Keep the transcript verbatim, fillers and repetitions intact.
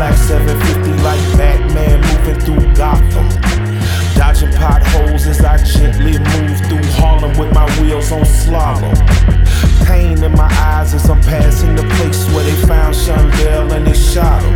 black seven fifty like Batman moving through Gotham. Dodging potholes as I gently move through Harlem with my wheels on slalom. Pain in my eyes as I'm passing the place where they found Shondell and they shot him.